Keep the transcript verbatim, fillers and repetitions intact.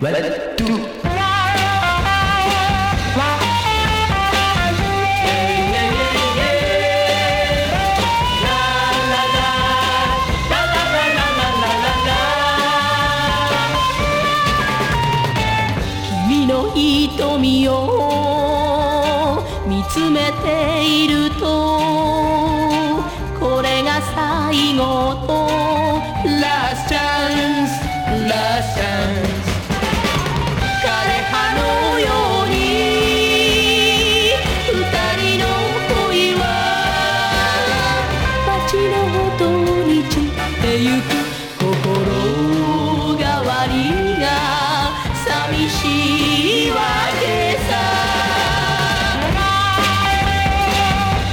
ワン、ツー。 君の瞳を見つめていると、これが最後と Last chance Last chance 枯葉のように二人の恋は街のほとり散ってゆく